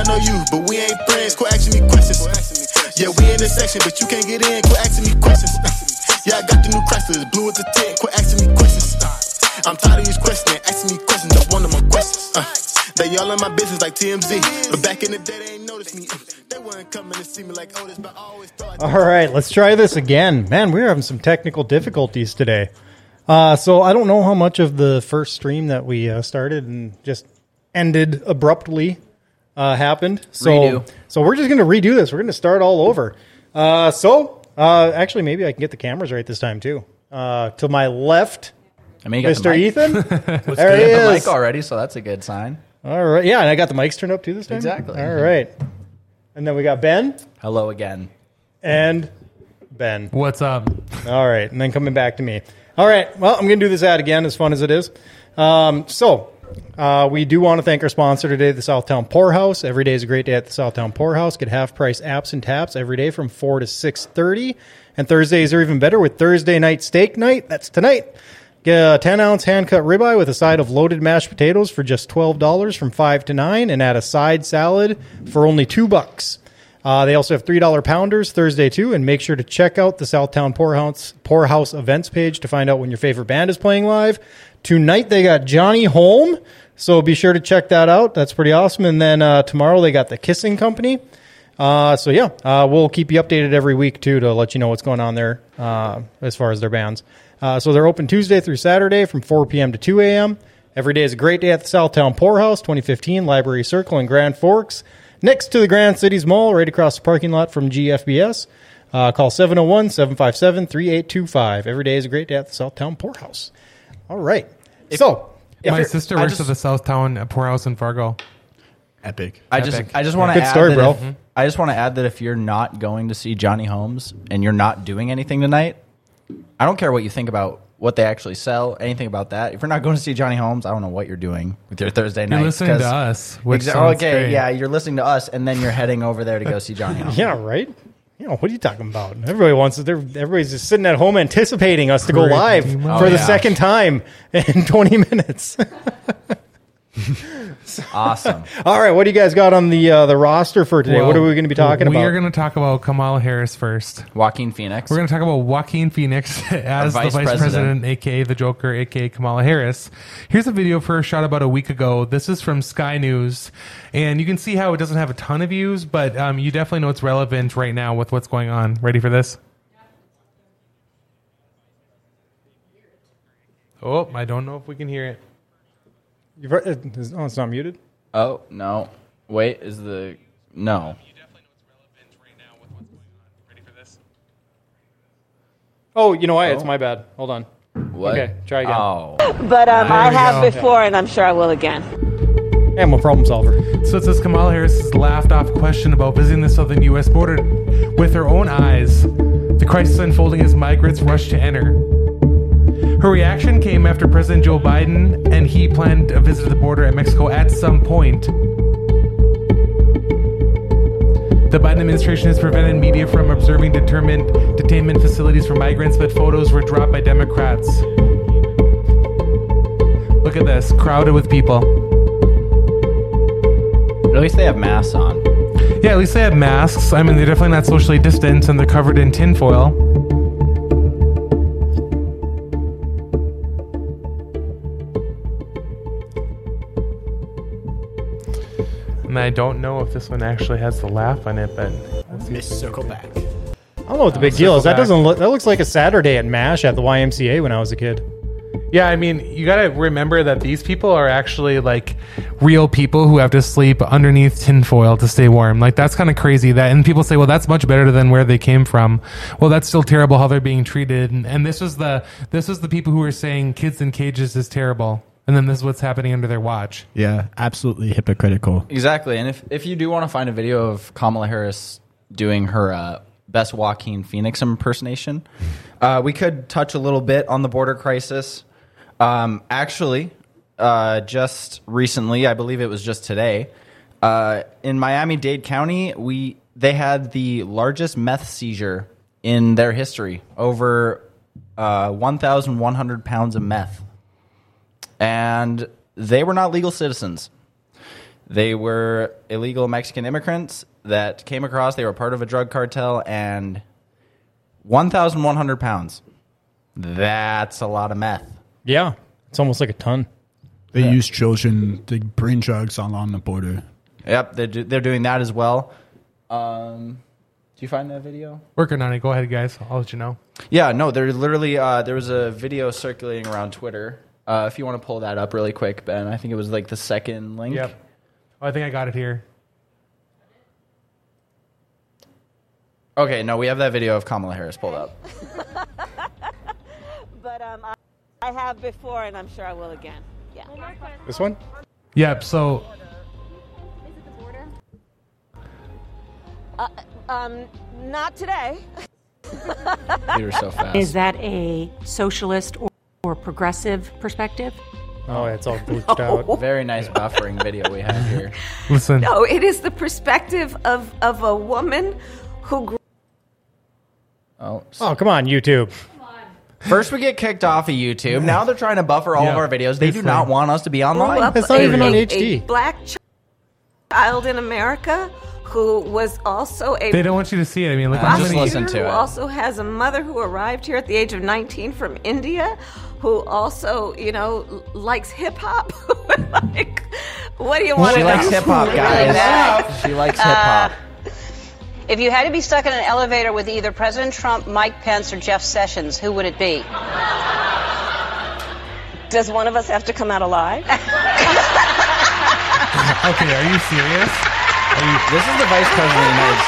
know you, but we ain't friends. Quit asking me questions. Yeah, we in this section, but you can't get in. Quit asking me questions. Yeah, I got the new Chrysler, blue with the tint. Quit asking me questions. I'm tired of these questions, asking me questions. Don't want them questions. They all in my business like TMZ, but back in the day they ain't noticed me. They weren't coming to see me like Otis, but I always thought. All right, let's try this again. Man, we're having some technical difficulties today. So I don't know how much of the first stream that we started and just ended abruptly happened. So we're just going to redo this. We're going to start all over. Actually, maybe I can get the cameras right this time too. To my left, Mr. Ethan. There he is. The mic already, so that's a good sign. All right. Yeah, and I got the mics turned up too this time? Exactly. All right. And then we got Ben. Hello again. And Ben. What's up? All right. And then coming back to me. All right. Well, I'm going to do this ad again, as fun as it is. We do want to thank our sponsor today, the Southtown Poorhouse. Every day is a great day at the Southtown Poorhouse. Get half-price apps and taps every day from 4 to 6:30. And Thursdays are even better with Thursday night steak night. That's tonight. Get a 10-ounce hand-cut ribeye with a side of loaded mashed potatoes for just $12 from 5 to 9, and add a side salad for only $2. They also have $3 pounders Thursday, too, and make sure to check out the Southtown Poorhouse events page to find out when your favorite band is playing live. Tonight, they got Johnny Holm, so be sure to check that out. That's pretty awesome. And then tomorrow, they got the Kissing Company. We'll keep you updated every week, too, to let you know what's going on there as far as their bands. So they're open Tuesday through Saturday from 4 p.m. to 2 a.m. Every day is a great day at the Southtown Poorhouse, 2015 Library Circle in Grand Forks, next to the Grand Cities Mall, right across the parking lot from GFBS. Call 701-757-3825. Every day is a great day at the Southtown Poorhouse. All right. My sister works at the Southtown Poorhouse in Fargo. Epic. I just want to add story, bro. I just want to add that if you're not going to see Johnny Holmes and you're not doing anything tonight, I don't care what you think about what they actually sell, anything about that. If you're not going to see Johnny Holmes, I don't know what you're doing with your Thursday night. You're listening to us. Which sounds great. Yeah, you're listening to us, and then you're heading over there to go see Johnny Holmes. Yeah, right? What are you talking about? Everybody's just sitting at home anticipating us to go live for the second time in 20 minutes. Awesome. All right, what do you guys got on the roster for today? What are we going to be talking about? We are going to talk about Kamala Harris first. Joaquin Phoenix. We're going to talk about Joaquin Phoenix as the Vice President, a.k.a. the Joker, a.k.a. Kamala Harris. Here's a video of her shot about a week ago. This is from Sky News, and you can see how it doesn't have a ton of views, but you definitely know it's relevant right now with what's going on. Ready for this? Oh, I don't know if we can hear it. It's not muted? Oh, no. Wait, no. You definitely know it's relevant right now with what's going on. Ready for this? Oh, you know what? It's my bad. Hold on. What? Okay, try again. Oh. But I have before, and I'm sure I will again. I'm a problem solver. So it says Kamala Harris has laughed off question about visiting the southern U.S. border with her own eyes. The crisis unfolding as migrants rush to enter. Her reaction came after President Joe Biden and he planned to visit the border at Mexico at some point. The Biden administration has prevented media from observing detainment facilities for migrants, but photos were dropped by Democrats. Look at this, crowded with people. At least they have masks on. Yeah, at least they have masks. I mean, they're definitely not socially distanced, and they're covered in tinfoil. And I don't know if this one actually has the laugh on it, but Miss Circle Back. I don't know what the big deal is. That looks like a Saturday at MASH at the YMCA when I was a kid. Yeah, I mean, you got to remember that these people are actually like real people who have to sleep underneath tinfoil to stay warm. Like, that's kind of crazy. And people say, well, that's much better than where they came from. Well, that's still terrible how they're being treated. And this was the people who were saying kids in cages is terrible. And then this is what's happening under their watch. Yeah, absolutely hypocritical. Exactly. And if you do want to find a video of Kamala Harris doing her best Joaquin Phoenix impersonation, we could touch a little bit on the border crisis. Actually, just recently, I believe it was just today, in Miami-Dade County, they had the largest meth seizure in their history, over 1,100 pounds of meth. And they were not legal citizens. They were illegal Mexican immigrants that came across. They were part of a drug cartel, and 1,100 pounds. That's a lot of meth. Yeah, it's almost like a ton. They use children to bring drugs along the border. Yep, they're doing that as well. Do you find that video? Working on it. Go ahead, guys. I'll let you know. Yeah, no, there literally there was a video circulating around Twitter. If you want to pull that up really quick, Ben, I think it was like the second link. Yep. Oh, I think I got it here. Okay, no, we have that video of Kamala Harris pulled up. But I have before, and I'm sure I will again. Yeah. This one? Yep. So Is it the border? Not today. You were so fast. Is that a socialist or progressive perspective? Oh, it's all glitched out. Very nice buffering video we have here. listen. No, it is the perspective of a woman who. Oh, Oh, come on, YouTube. first we get kicked off of YouTube. Now they're trying to buffer all of our videos. They do not want us to be online. It's not even on HD. A black child in America who was also a They don't want you to see it. I mean, look Just how many. listen to who it. also has a mother who arrived here at the age of 19 from India, who also, likes hip hop. Like, what do you want She to likes know? hip hop, guys. She likes hip hop. If you had to be stuck in an elevator with either President Trump, Mike Pence, or Jeff Sessions, who would it be? Does one of us have to come out alive? Okay, are you serious? This is the Vice President of the United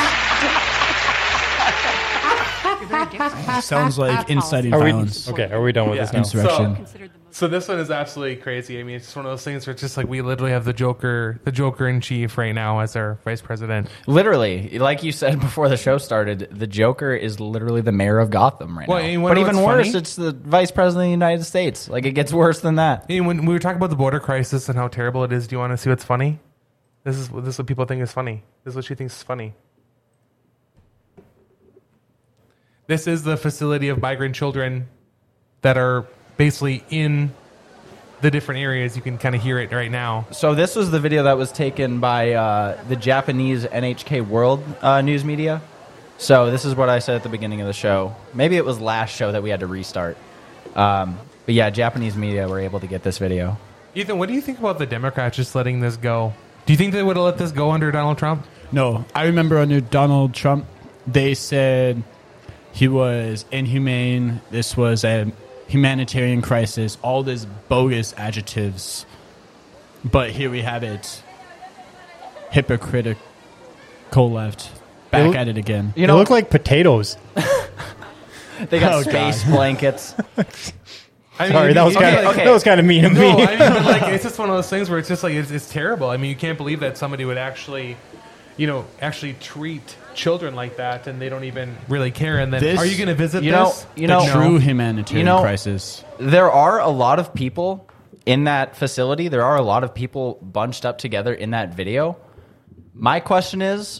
States. Sounds like inciting Are we, violence. okay, are we done with this now? Insurrection. So this one is absolutely crazy. I mean, it's just one of those things where it's just like we literally have the Joker in chief right now as our vice president. Literally, like you said before the show started, the Joker is literally the mayor of Gotham right Well, now. you wanna But know even what's worse, funny? it's the Vice President of the United States. Like, it gets worse than that. Hey, when we were talking about the border crisis and how terrible it is, do you want to see what's funny? This is what people think is funny. This is what she thinks is funny. This is the facility of migrant children that are basically in the different areas. You can kind of hear it right now. So this was the video that was taken by the Japanese NHK World News Media. So this is what I said at the beginning of the show. Maybe it was last show that we had to restart. But yeah, Japanese media were able to get this video. Ethan, what do you think about the Democrats just letting this go? Do you think they would have let this go under Donald Trump? No, I remember under Donald Trump, they said he was inhumane. This was a humanitarian crisis. All these bogus adjectives. But here we have it. Hypocritical left. Back at it again. They look like potatoes. They got Oh, space God. blankets. I mean, Sorry, that was kind of okay. that was kind of mean of No, me. I mean, but like it's just one of those things where it's just like it's terrible. I mean, you can't believe that somebody would actually, treat children like that, and they don't even really care. And then, This- are you going to visit You know- this? you know- The true humanitarian You know- crisis. There are a lot of people in that facility. There are a lot of people bunched up together in that video. My question is,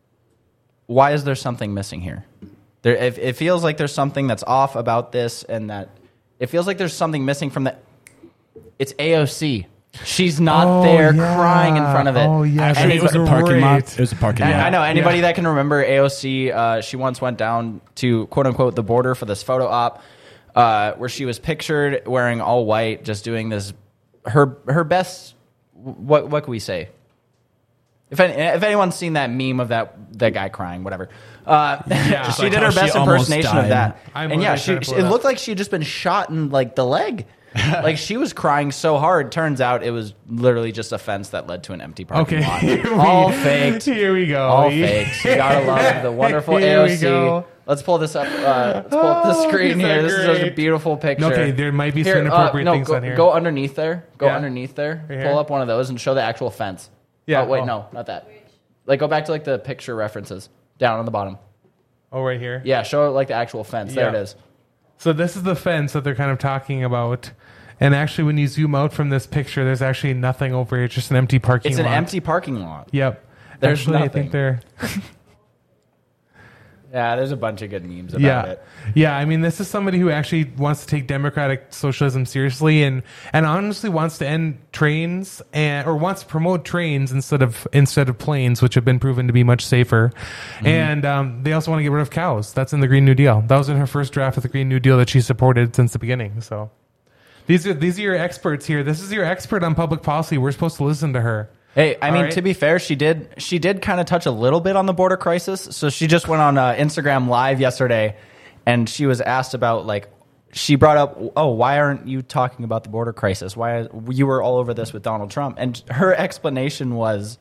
why is there something missing here? It feels like there's something that's off about this, and that it feels like there's something missing from the. It's AOC. She's not there crying in front of it. Oh yeah, Actually, it was a parking lot. It was a parking lot. I know anybody that can remember AOC. She once went down to quote unquote the border for this photo op, where she was pictured wearing all white, just doing this. Her best. What can we say? If anyone's seen that meme of that guy crying, whatever, she like did how her she best almost impersonation of died. that. I'm And yeah, literally trying to pull it it up. looked like she had just been shot in like the leg. Like she was crying so hard. Turns out it was literally just a fence that led to an empty parking Okay, lot. All faked. Here we go. All fakes. You gotta love the wonderful Here we AOC. go. Let's pull this up. Let's pull up the screen these are here. This is a great. beautiful picture. Okay, there might be Here, some inappropriate things go, on here. Go underneath there. Go Yeah. underneath there. Right here? Pull up one of those and show the actual fence. Yeah. Oh, wait, Oh. no, not that. Like, go back to like the picture references down on the bottom. Oh, right here. Yeah, show like the actual fence. There Yeah. it is. So this is the fence that they're kind of talking about. And actually, when you zoom out from this picture, there's actually nothing over here. It's just an empty parking It's lot. an empty parking lot. Yep. There's actually, I nothing. think they're. Yeah, there's a bunch of good memes about it. Yeah, I mean, this is somebody who actually wants to take democratic socialism seriously and honestly wants to end trains or wants to promote trains instead of planes, which have been proven to be much safer. And they also want to get rid of cows. That's in the Green New Deal. That was in her first draft of the Green New Deal that she supported since the beginning. So these are your experts here. This is your expert on public policy. We're supposed to listen to her. Hey, I mean, to be fair, she did kind of touch a little bit on the border crisis. So she just went on Instagram Live yesterday, and she was asked about, like, she brought up, why aren't you talking about the border crisis? Why you were all over this with Donald Trump? And her explanation was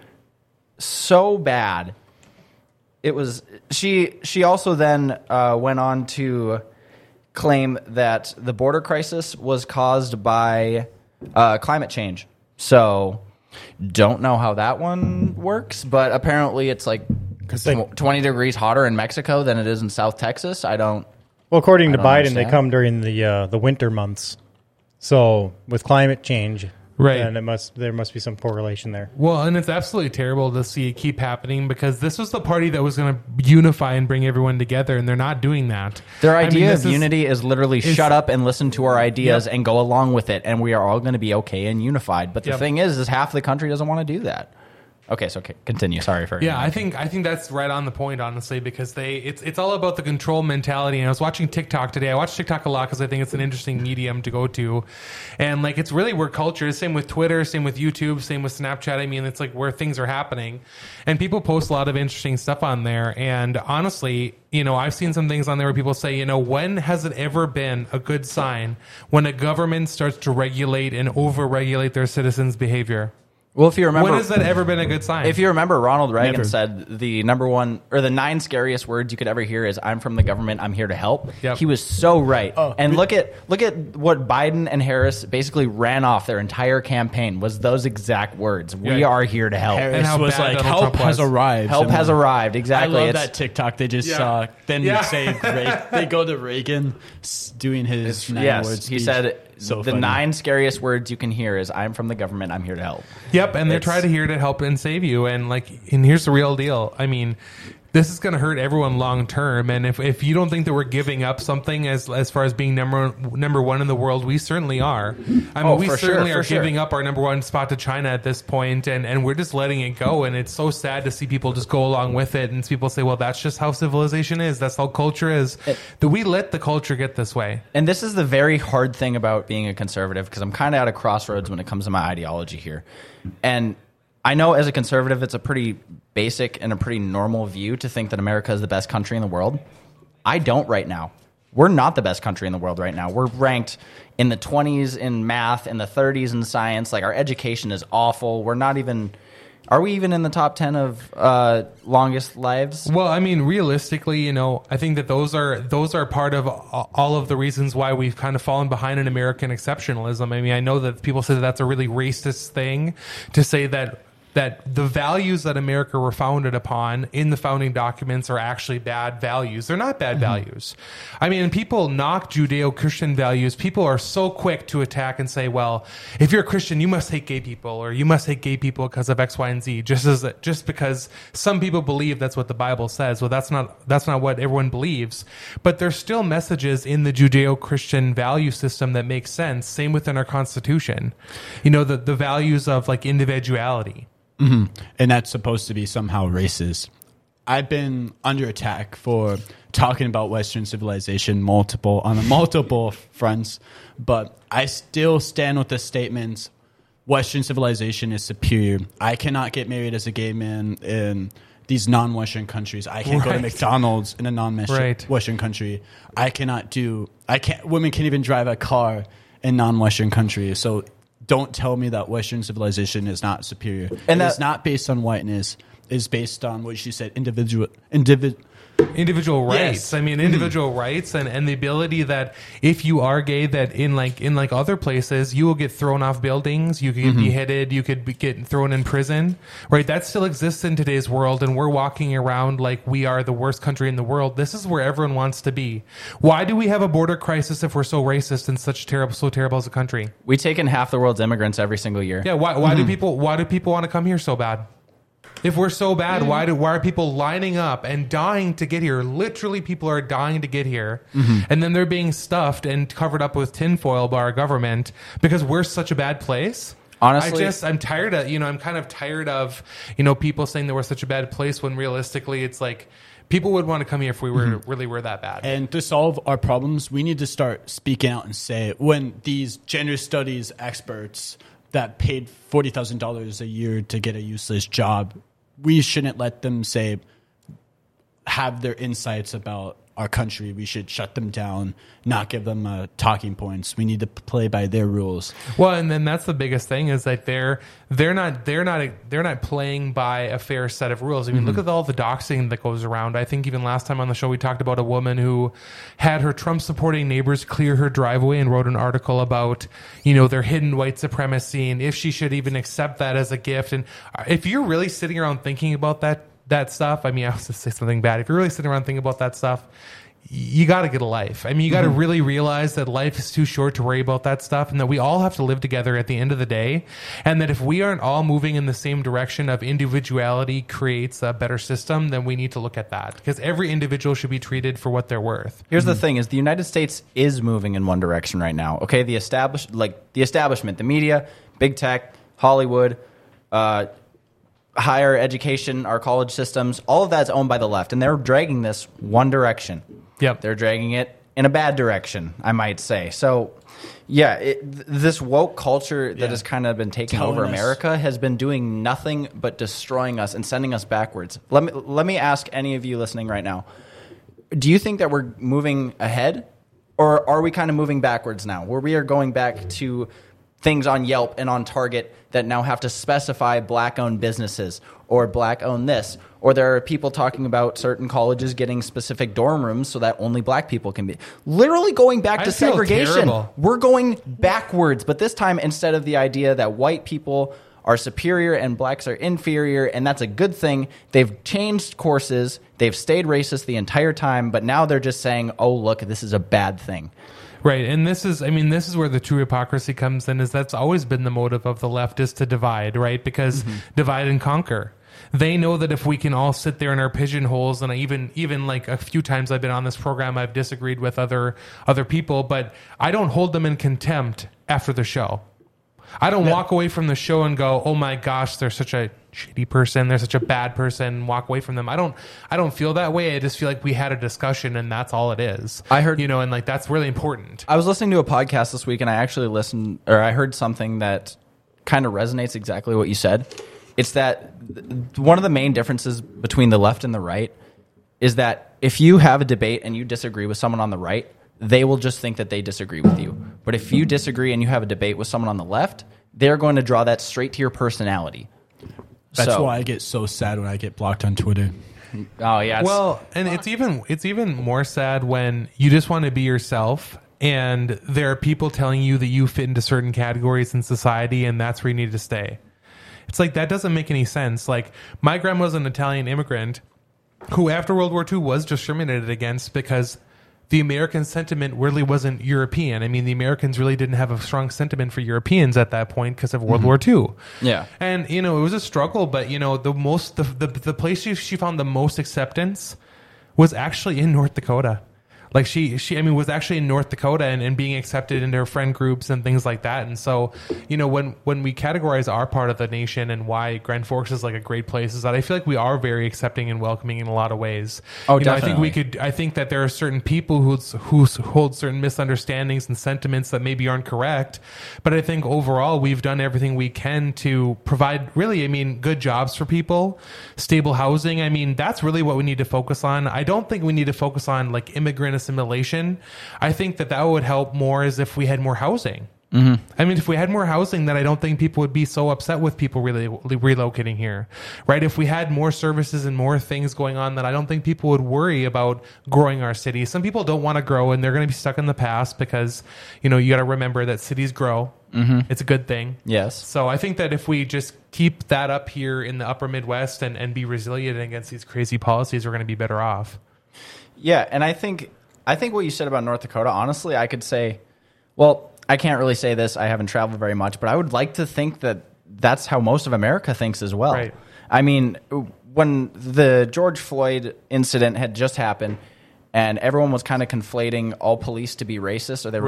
so bad. It was she also then went on to claim that the border crisis was caused by climate change. So. Don't know how that one works, but apparently it's like 20 degrees hotter in Mexico than it is in South Texas. Well, according to Biden, they come during the winter months. So with climate change, right, and there must be some correlation there. Well, and it's absolutely terrible to see it keep happening because this was the party that was going to unify and bring everyone together, and they're not doing that. Their idea of unity is literally shut up and listen to our ideas and go along with it, and we are all going to be okay and unified. But the thing is half the country doesn't want to do that. Okay, so continue. Sorry for I think that's right on the point, honestly, because it's all about the control mentality. And I was watching TikTok today. I watch TikTok a lot because I think it's an interesting medium to go to, and like it's really where culture is. Same with Twitter, same with YouTube, same with Snapchat. I mean, it's like where things are happening, and people post a lot of interesting stuff on there. And honestly, I've seen some things on there where people say, when has it ever been a good sign when a government starts to regulate and over-regulate their citizens' behavior? Well, if you remember, when has that ever been a good sign? If you remember, Ronald Reagan said the number one or the 9 scariest words you could ever hear is "I'm from the government. I'm here to help." Yep. He was so right. And look at what Biden and Harris basically ran off their entire campaign was those exact words. We are here to help. Harris was like, "Help has arrived." Help has arrived. Exactly. I love that TikTok. They just saw. Then they go to Reagan doing his 9 words. He said. So the funny. 9 scariest words you can hear is "I'm from the government. I'm here to help." Yep, and they're trying to here to help and save you. And here's the real deal. I mean, this is going to hurt everyone long term. And if you don't think that we're giving up something as far as being number one in the world, we certainly are. I mean, we certainly are giving up our number one spot to China at this point, and we're just letting it go. And it's so sad to see people just go along with it. And people say, well, that's just how civilization is. That's how culture is. That we let the culture get this way. And this is the very hard thing about being a conservative, because I'm kind of at a crossroads when it comes to my ideology here. And I know as a conservative, it's a pretty basic and a pretty normal view to think that America is the best country in the world. I don't right now. We're not the best country in the world right now. We're ranked in the 20s in math, in the 30s in science. Like, our education is awful. Are we even in the top 10 of longest lives? Well, I mean, realistically, I think that those are part of all of the reasons why we've kind of fallen behind in American exceptionalism. I mean, I know that people say that that's a really racist thing to say that the values that America were founded upon in the founding documents are actually bad values. They're not bad values. I mean, people knock Judeo-Christian values. People are so quick to attack and say, well, if you're a Christian, you must hate gay people, or you must hate gay people because of X, Y, and Z, just because some people believe that's what the Bible says. Well, that's not what everyone believes. But there's still messages in the Judeo-Christian value system that make sense. Same within our Constitution. The values of like individuality. Mm-hmm. And that's supposed to be somehow racist. I've been under attack for talking about Western civilization on multiple fronts, but I still stand with the statements: Western civilization is superior. I cannot get married as a gay man in these non-Western countries. I can't go to McDonald's in a non-Western country. Women can't even drive a car in non-Western countries. So don't tell me that Western civilization is not superior. And it's not based on whiteness. It's based on what she said, individual rights. Yes. I mean, individual rights and the ability that if you are gay, that in other places, you will get thrown off buildings, you could get beheaded, you could get thrown in prison, right? That still exists in today's world, and we're walking around like we are the worst country in the world. This is where everyone wants to be. Why do we have a border crisis if we're so racist and so terrible as a country? We take in half the world's immigrants every single year. Yeah. Why do people want to come here so bad? If we're so bad, why are people lining up and dying to get here? Literally, people are dying to get here, and then they're being stuffed and covered up with tinfoil by our government because we're such a bad place. Honestly, I'm tired of, I'm kind of tired of, people saying that we're such a bad place when realistically it's like people would want to come here if we were really were that bad. And to solve our problems, we need to start speaking out and say when these gender studies experts that paid $40,000 a year to get a useless job, we shouldn't let them have their insights about our country. We should shut them down, not give them talking points. We need to play by their rules. Well, and then that's the biggest thing is that they're not playing by a fair set of rules. I mean, look at all the doxing that goes around. I think even last time on the show we talked about a woman who had her Trump supporting neighbors clear her driveway and wrote an article about their hidden white supremacy and if she should even accept that as a gift. And if you're really sitting around thinking about that stuff, I mean, I was to say something bad. If you're really sitting around thinking about that stuff, you got to get a life. I mean, you got to really realize that life is too short to worry about that stuff and that we all have to live together at the end of the day. And that if we aren't all moving in the same direction of individuality creates a better system, then we need to look at that because every individual should be treated for what they're worth. Here's the thing is the United States is moving in one direction right now. Okay. The establishment, the media, big tech, Hollywood, higher education, our college systems, all of that's owned by the left, and they're dragging this one direction. Yep. They're dragging it in a bad direction, I might say. So, yeah, this woke culture that has kind of been taking over America has been doing nothing but destroying us and sending us backwards. Let me ask any of you listening right now, do you think that we're moving ahead, or are we kind of moving backwards now, where we are going back to things on Yelp and on Target that now have to specify black-owned businesses or black-owned this, or there are people talking about certain colleges getting specific dorm rooms so that only black people can be. Literally going back to segregation. Terrible. We're going backwards, but this time instead of the idea that white people are superior and blacks are inferior, and that's a good thing, they've changed courses, they've stayed racist the entire time, but now they're just saying, oh, look, this is a bad thing. Right, and this is where the true hypocrisy comes in, is that's always been the motive of the left, is to divide, right? Because divide and conquer. They know that if we can all sit there in our pigeonholes, and even like a few times I've been on this program, I've disagreed with other people, but I don't hold them in contempt after the show. I don't walk away from the show and go, oh my gosh, they're such a shitty person, they're such a bad person, walk away from them. I don't feel that way. I just feel like we had a discussion and that's all it is. I heard, and like that's really important. I was listening to a podcast this week and I actually I heard something that kind of resonates exactly what you said. It's that one of the main differences between the left and the right is that if you have a debate and you disagree with someone on the right, they will just think that they disagree with you. But if you disagree and you have a debate with someone on the left, they're going to draw that straight to your personality. That's why I get so sad when I get blocked on Twitter. Oh yeah. Well, and it's even more sad when you just want to be yourself and there are people telling you that you fit into certain categories in society and that's where you need to stay. It's like that doesn't make any sense. Like my grandma was an Italian immigrant who after World War II was discriminated against because the American sentiment really wasn't European. I mean, the Americans really didn't have a strong sentiment for Europeans at that point because of World War II. Yeah. And, it was a struggle, but, the place she found the most acceptance was actually in North Dakota. Like she was actually in North Dakota and being accepted into her friend groups and things like that. And so, when we categorize our part of the nation and why Grand Forks is like a great place is that I feel like we are very accepting and welcoming in a lot of ways. Oh, definitely. I think that there are certain people who hold certain misunderstandings and sentiments that maybe aren't correct. But I think overall we've done everything we can to provide really, good jobs for people, stable housing. That's really what we need to focus on. I don't think we need to focus on like immigrant assimilation. I think that would help more as if we had more housing. If we had more housing, then I don't think people would be so upset with people really relocating here, right? If we had more services and more things going on, then I don't think people would worry about growing our city. Some people don't want to grow and they're going to be stuck in the past because, you got to remember that cities grow. It's a good thing. Yes. So I think that if we just keep that up here in the upper Midwest and be resilient against these crazy policies, we're going to be better off. Yeah, and I think what you said about North Dakota, honestly, I could say, well, I can't really say this. I haven't traveled very much, but I would like to think that that's how most of America thinks as well. Right. I mean, when the George Floyd incident had just happened, and everyone was kind of conflating all police to be racist, or they were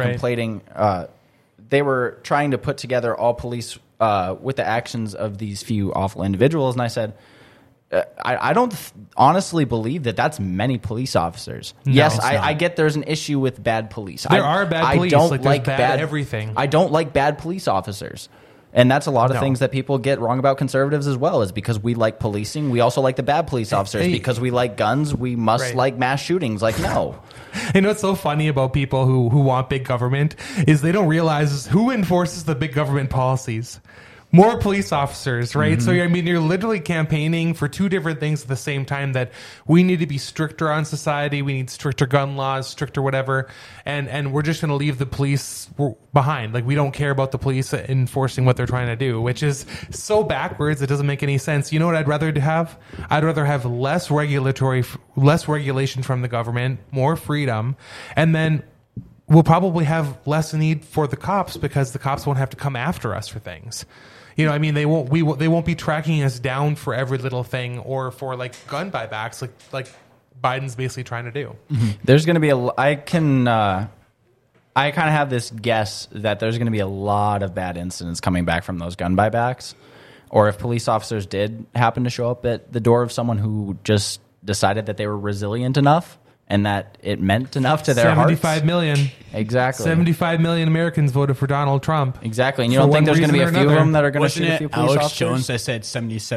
they were trying to put together all police with the actions of these few awful individuals, and I said, I don't honestly believe that that's many police officers. No, yes, it's I not. get there's an issue with bad police. There are bad police. I don't Like, like there's bad everything. I don't like bad police officers. And that's a lot of things that people get wrong about conservatives as well, is because we like policing. We also like the bad police officers. Because we like guns, we must like mass shootings. Like, no. You know what's so funny about people who want big government is they don't realize who enforces the big government policies. More police officers, right? So, I mean, you're literally campaigning for two different things at the same time, that we need to be stricter on society. We need stricter gun laws, stricter whatever. And we're just going to leave the police behind. Like, we don't care about the police enforcing what they're trying to do, which is so backwards. It doesn't make any sense. You know what I'd rather have? I'd rather have less regulation from the government, more freedom, and then we'll probably have less need for the cops, because the cops won't have to come after us for things. You know, I mean, they won't be tracking us down for every little thing, or for like gun buybacks, like Biden's basically trying to do. There's going to be I kind of have this guess that there's going to be a lot of bad incidents coming back from those gun buybacks, or if police officers did happen to show up at the door of someone who just decided that they were resilient enough and that it meant enough to their 75 million. Exactly. 75 million Americans voted for Donald Trump. Exactly. And you don't think there's going to be a few of them that are going to shoot a few police Alex officers? Jones that said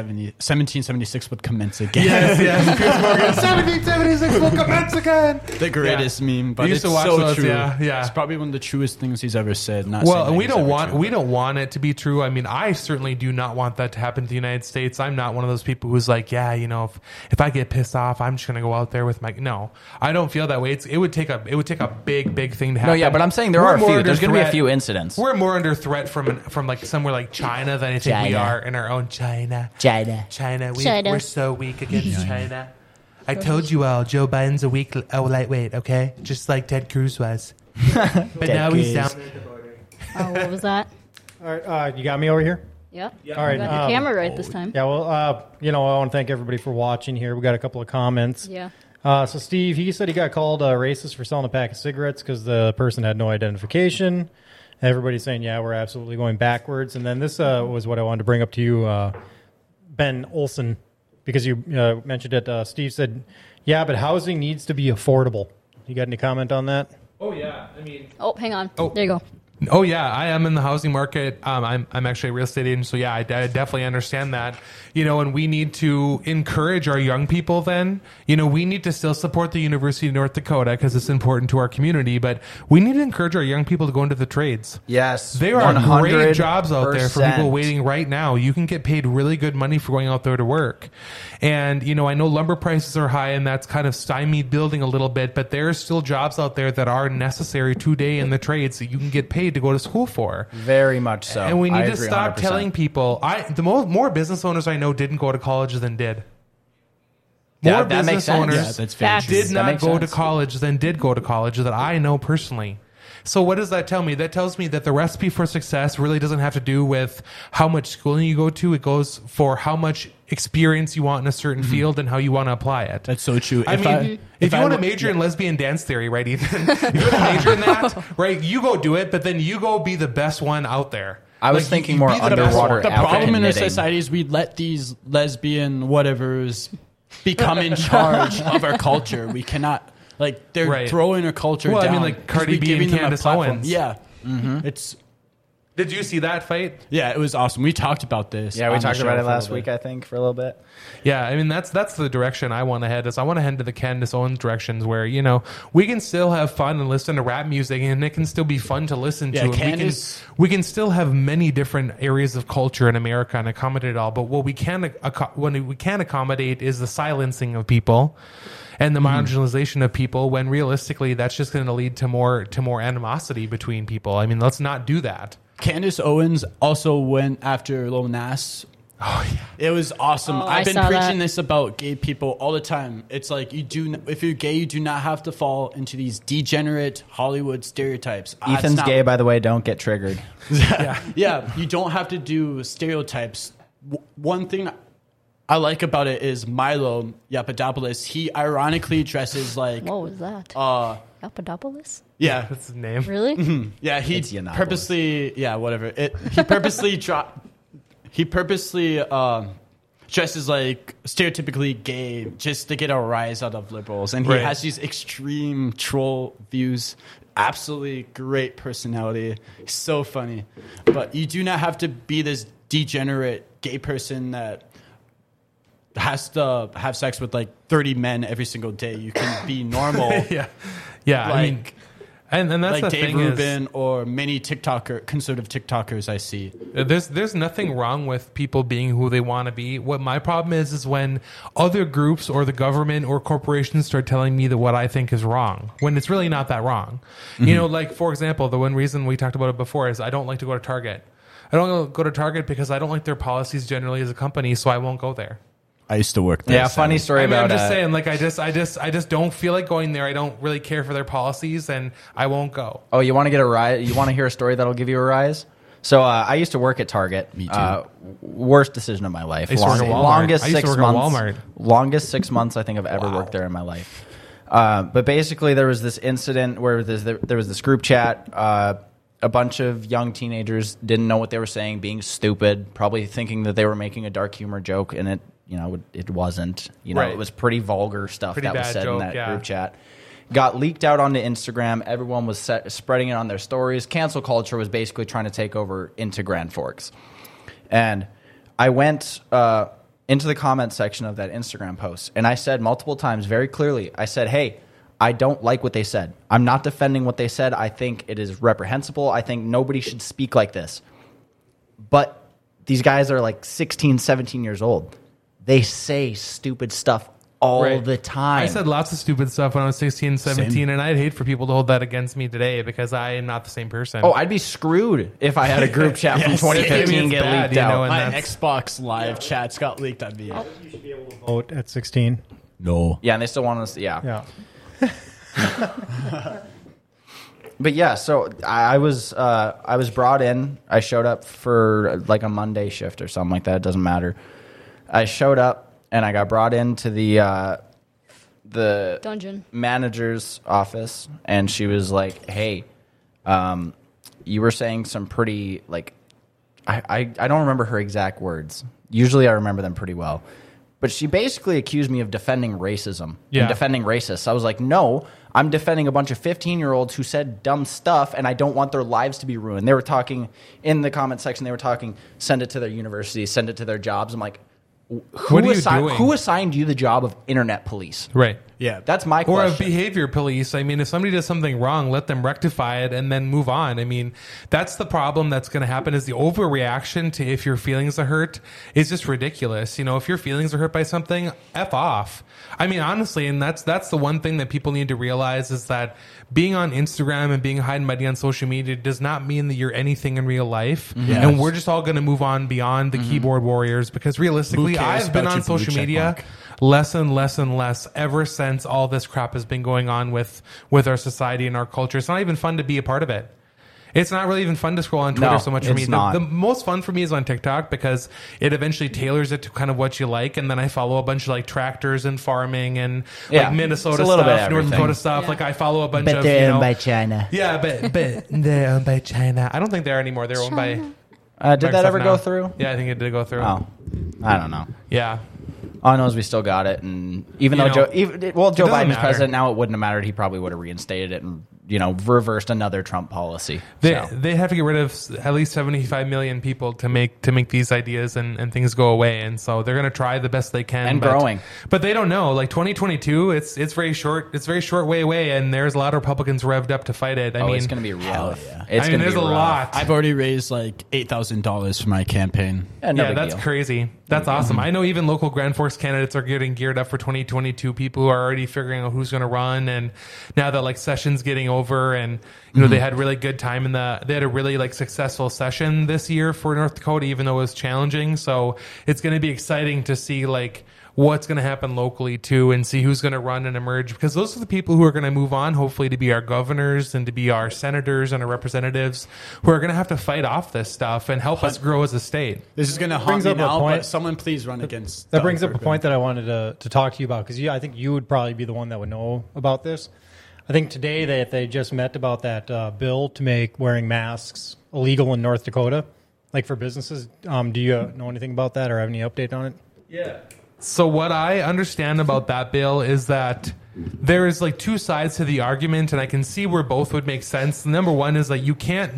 1776 would commence again. Yes. Chris Morgan, 1776 will commence again. The greatest meme, but We it's used to watch so those, true. yeah. It's probably one of the truest things he's ever said. Well, and we don't want it to be true. I mean, I certainly do not want that to happen to the United States. I'm not one of those people who's like, yeah, you know, if I get pissed off, I'm just going to go out there with my. No, I don't feel that way. It would take a big thing to happen. No, yeah, but I'm saying there are a few. There's going to be a few incidents. We're more under threat from like somewhere like China than I think we are in our own China. China. We're so weak against China. I told you all, Joe Biden's a weak, lightweight. Okay, just like Ted Cruz was. But now he's down at the border. Oh, what was that? All right, you got me over here? Yep. All right. Got the camera right this time. Yeah, well, you know, I want to thank everybody for watching here. We got a couple of comments. Yeah. So Steve, he said he got called racist for selling a pack of cigarettes because the person had no identification. Everybody's saying, yeah, we're absolutely going backwards. And then this was what I wanted to bring up to you, Ben Olson, because you mentioned it. Steve said, yeah, but housing needs to be affordable. You got any comment on that? Oh, yeah. I mean... Oh, hang on. Oh. There you go. Oh yeah, I am in the housing market. I'm actually a real estate agent, so yeah, I definitely understand that. You know, and we need to encourage our young people. Then, you know, we need to still support the University of North Dakota because it's important to our community. But we need to encourage our young people to go into the trades. Yes, there are great jobs out there for people waiting right now. You can get paid really good money for going out there to work. And you know, I know lumber prices are high, and that's kind of stymied building a little bit. But there are still jobs out there that are necessary today in the trades that you can get paid to go to school for. Very much so. And we need to stop 100%. Telling people. The more business owners I know didn't go to college than did. More business owners did not go to college than did go to college that I know personally. So what does that tell me? That tells me that the recipe for success really doesn't have to do with how much schooling you go to. It goes for how much experience you want in a certain field and how you want to apply it. That's so true. If you want to major in lesbian dance theory, right, Ethan? If you want to major in that, right, you go do it, but then you go be the best one out there. I was thinking more underwater. The problem in our society is we let these lesbian whatevers become in charge of our culture. We cannot... Like, they're throwing our culture down. Well, I mean, like Cardi B and Candace Owens. Yeah. Mm-hmm. Did you see that fight? Yeah, it was awesome. We talked about this. Yeah, we talked about it last week, I think, for a little bit. Yeah, I mean, that's the direction I want to head. I want to head to the Candace Owens directions where, you know, we can still have fun and listen to rap music, and it can still be fun to listen to. Candace, we can still have many different areas of culture in America and accommodate it all. But what we can't accommodate is the silencing of people and the marginalization of people, when realistically that's just going to lead to more animosity between people. I mean, let's not do that. Candace Owens also went after Lil Nas. Oh yeah, it was awesome. I've been preaching this about gay people all the time. It's like if you're gay, you do not have to fall into these degenerate Hollywood stereotypes. Ethan's gay, by the way. Don't get triggered. Yeah, you don't have to do stereotypes. One thing I like about it is Milo Yiannopoulos. He ironically dresses like What was that? Papadopoulos? yeah, That's his name. Really? yeah. He It's Yiannopoulos. purposely whatever. He purposely dresses like stereotypically gay just to get a rise out of liberals, and he Right. has these extreme troll views. Absolutely great personality. He's so funny, but you do not have to be this degenerate gay person that has to have sex with like 30 men every single day. You can be normal. Yeah. I Like- mean, and that's Like the Dave thing Rubin or many conservative TikTokers I see. There's nothing wrong with people being who they want to be. What my problem is when other groups or the government or corporations start telling me that what I think is wrong when it's really not that wrong. You know, like for example, the one reason we talked about it before is I don't like to go to Target. I don't go to Target because I don't like their policies generally as a company, so I won't go there. I used to work there. Yeah, funny story I mean, about I'm just saying, like, I just don't feel like going there. I don't really care for their policies, and I won't go. Oh, you want to get a rise? You want to hear a story that'll give you a rise? So I used to work at Target. Me too. Worst decision of my life. I used to work at Walmart. Longest I used to 6 work at months. Walmart. Longest 6 months I think I've ever worked there in my life. But basically, there was this incident where there was this group chat. A bunch of young teenagers didn't know what they were saying, being stupid, probably thinking that they were making a dark humor joke, and it wasn't. Right. It was pretty vulgar stuff Pretty that was bad said joke, in that yeah. group chat. Got leaked out onto Instagram. Everyone was spreading it on their stories. Cancel culture was basically trying to take over into Grand Forks. And I went into the comment section of that Instagram post, and I said multiple times very clearly, I said, hey, I don't like what they said. I'm not defending what they said. I think it is reprehensible. I think nobody should speak like this. But these guys are like 16, 17 years old. They say stupid stuff all Right. the time. I said lots of stupid stuff when I was 16, 17, and I'd hate for people to hold that against me today because I am not the same person. Oh, I'd be screwed if I had a group chat from Yes. 2015 I mean, get it's bad, leaked you know, out. and My that's- Xbox Live chats got leaked. I'd be Vote at 16. no. Yeah, and they still want us. Yeah. Yeah. But yeah, so I was brought in. I showed up for like a Monday shift or something like that. It doesn't matter. I showed up and I got brought into the Dungeon. manager's office, and she was like, "Hey, you were saying some pretty like I don't remember her exact words. Usually I remember them pretty well." But she basically accused me of defending racism Yeah. and defending racists. I was like, no, I'm defending a bunch of 15-year-olds who said dumb stuff, and I don't want their lives to be ruined. They were talking in the comment section. They were talking, send it to their university, send it to their jobs. I'm like, What are you doing? who assigned you the job of internet police? Right. Yeah. That's my Or of question. behavior police. I mean, if somebody does something wrong, let them rectify it and then move on. I mean, that's the problem that's going to happen is the overreaction to if your feelings are hurt is just ridiculous. You know, if your feelings are hurt by something, F off. I mean, honestly, and that's the one thing that people need to realize is that being on Instagram and being high and mighty on social media does not mean that you're anything in real life. Yes. And we're just all going to move on beyond the keyboard warriors because realistically, Who cares I've been about on your blue social check media mark? less and less ever since all this crap has been going on with our society and our culture. It's not even fun to be a part of it. It's not really even fun to scroll on Twitter No, so much for it's me. not. The most fun for me is on TikTok because it eventually tailors it to kind of what you like, and then I follow a bunch of like tractors and farming and Yeah, like Minnesota it's a little bit of stuff, North everything. Dakota stuff. Yeah. Like I follow a bunch But of they're owned by China. Yeah, but they're owned by China. I don't think they are anymore. They're owned by Did that Microsoft ever now. go through? Yeah, I think it did go through. Oh, I don't know. Yeah. All I know is we still got it, and even You though know, Joe doesn't Biden's matter. president now, it wouldn't have mattered. He probably would have reinstated it and reversed another Trump policy. They have to get rid of at least 75 million people to make these ideas and things go away, and so they're going to try the best they can. And but, growing. but they don't know. Like 2022, it's very short. It's very short way away, and there's a lot of Republicans revved up to fight it. I mean, it's going to be rough. yeah. It's I mean, going to there's be a rough. lot. I've already raised like $8,000 for my campaign. Yeah, no yeah, big that's deal. crazy. That's awesome. I know even local Grand Forks candidates are getting geared up for 2022. People who are already figuring out who's going to run, and now that like session's getting over, and they had really good time they had a really like successful session this year for North Dakota, even though it was challenging. So it's going to be exciting to see like what's going to happen locally too, and see who's going to run and emerge, because those are the people who are going to move on, hopefully, to be our governors and to be our senators and our representatives, who are going to have to fight off this stuff and help us grow as a state. This is going to haunt me now, but someone please run against. That brings up a point that I wanted to talk to you about, because I think you would probably be the one that would know about this. I think today they just met about that bill to make wearing masks illegal in North Dakota, like for businesses. Do you know anything about that or have any update on it? Yeah. So what I understand about that bill is that there is like two sides to the argument, and I can see where both would make sense. Number one is like you can't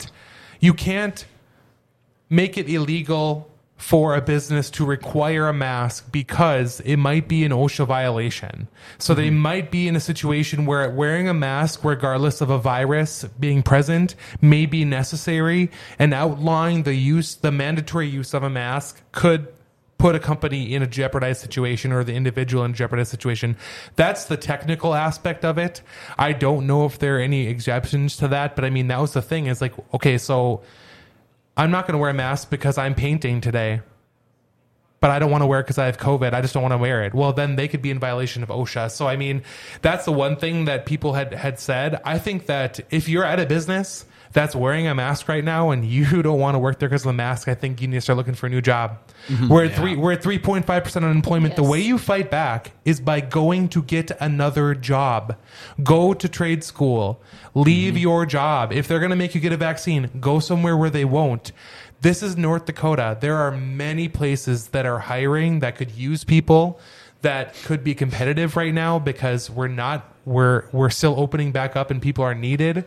make it illegal for a business to require a mask because it might be an OSHA violation. So they might be in a situation where wearing a mask, regardless of a virus being present, may be necessary, and outlawing the mandatory use of a mask could put a company in a jeopardized situation or the individual in a jeopardized situation. That's the technical aspect of it. I don't know if there are any exceptions to that, but I mean, that was the thing. Is like, okay, so I'm not going to wear a mask because I'm painting today, but I don't want to wear it because I have COVID. I just don't want to wear it. Well, then they could be in violation of OSHA. So, I mean, that's the one thing that people had said. I think that if you're at a business that's wearing a mask right now and you don't want to work there because of the mask, I think you need to start looking for a new job. We're at 3.5% unemployment. Yes. The way you fight back is by going to get another job. Go to trade school. Leave your job. If they're going to make you get a vaccine, go somewhere where they won't. This is North Dakota. There are many places that are hiring that could use people that could be competitive right now because we're still opening back up and people are needed,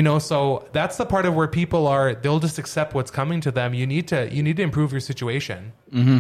so that's the part of where people are, they'll just accept what's coming to them. You need to improve your situation.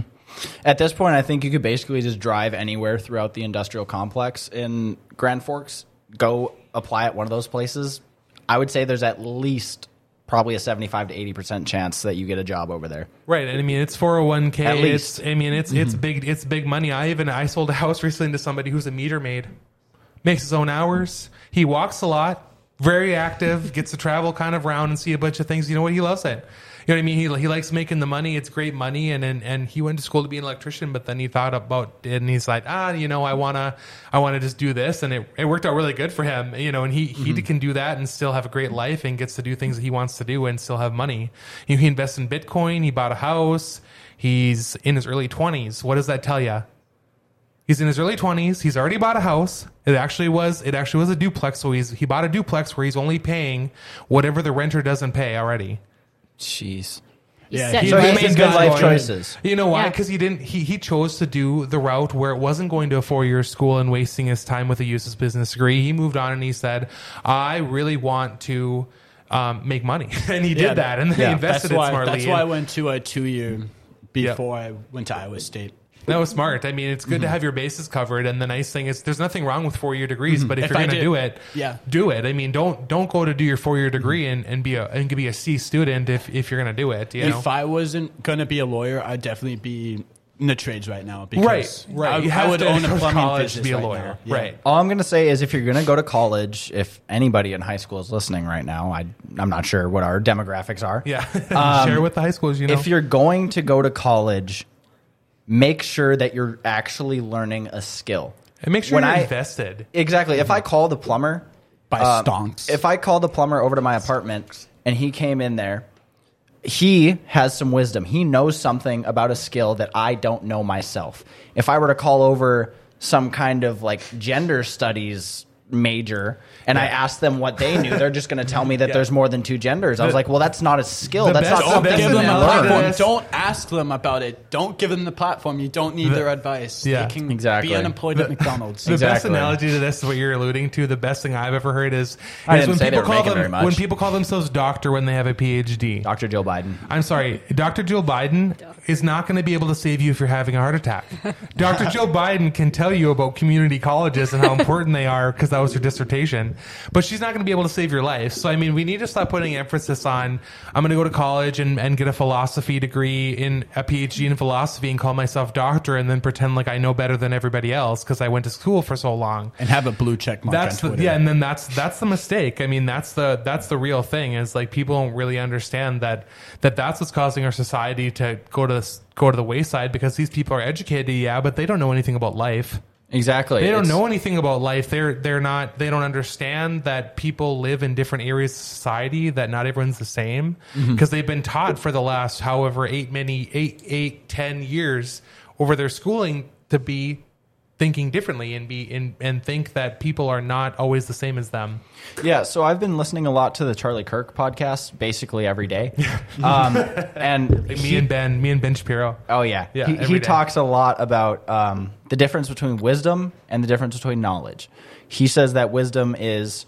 At this point, I think you could basically just drive anywhere throughout the industrial complex in Grand Forks, go apply at one of those places. I would say there's at least probably a 75 to 80% chance that you get a job over there. Right. And I mean, it's 401k. At least. It's big money. I sold a house recently to somebody who's a meter maid, makes his own hours. He walks a lot, very active, gets to travel kind of around and see a bunch of things. You know what? He loves it. You know what I mean? He likes making the money. It's great money. And he went to school to be an electrician, but then he thought about it and he's like, I want to just do this. And it worked out really good for him, and he can do that and still have a great life and gets to do things that he wants to do and still have money. He invests in Bitcoin. He bought a house. He's in his early 20s. What does that tell you? He's in his early 20s. He's already bought a house. It actually was a duplex. So he bought a duplex where he's only paying whatever the renter doesn't pay already. Jeez. Yeah, so he made good life choices. You know why? Because he chose to do the route where it wasn't going to a 4-year school and wasting his time with a useless business degree. He moved on and he said, I really want to make money. And he did that. And then he invested it smartly. That's why I went to a 2-year before I went to Iowa State. That was smart. I mean, it's good to have your bases covered. And the nice thing is there's nothing wrong with 4-year degrees, but if you're going to do it, do it. I mean, don't go to do your 4-year degree and be a C student if you're going to do it. If I wasn't going to be a lawyer, I'd definitely be in the trades right now. Because right. I would own a plumbing college business to be a right lawyer. now. Right. All I'm going to say is if you're going to go to college, if anybody in high school is listening right now, I'm not sure what our demographics are. Yeah. Share with the high schools, If you're going to go to college, make sure that you're actually learning a skill. And make sure you're invested. Exactly. If I call the plumber... By stonks. If I called the plumber over to my apartment and he came in there, he has some wisdom. He knows something about a skill that I don't know myself. If I were to call over some kind of like gender studies major and I asked them what they knew, they're just going to tell me that there's more than 2 genders. I was like, well, that's not a skill. That's not something give them you a learn. platform. Don't ask them about it. Don't give them the platform. You don't need their advice. Yeah, they can be unemployed at McDonald's. The best analogy to this is what you're alluding to. The best thing I've ever heard is when people call themselves doctor when they have a PhD. Dr. Joe Biden. I'm sorry. Dr. Joe Biden is not going to be able to save you if you're having a heart attack. Dr. Joe Biden can tell you about community colleges and how important they are because that was her dissertation. But she's not going to be able to save your life. So, I mean, we need to stop putting emphasis on, I'm going to go to college and get a philosophy degree in a PhD in philosophy and call myself doctor and then pretend like I know better than everybody else because I went to school for so long. And have a blue check mark on Twitter. Yeah, and then that's the mistake. I mean, that's the real thing is like people don't really understand that's what's causing our society to go to the wayside because these people are educated, yeah, but they don't know anything about life. Exactly. They don't know anything about life. They don't understand that people live in different areas of society, that not everyone's the same because they've been taught for the last however 10 years over their schooling to be thinking differently and think that people are not always the same as them. Yeah, so I've been listening a lot to the Charlie Kirk podcast basically every day. And like me and Ben Shapiro. Oh yeah. He talks a lot about the difference between wisdom and the difference between knowledge. He says that wisdom is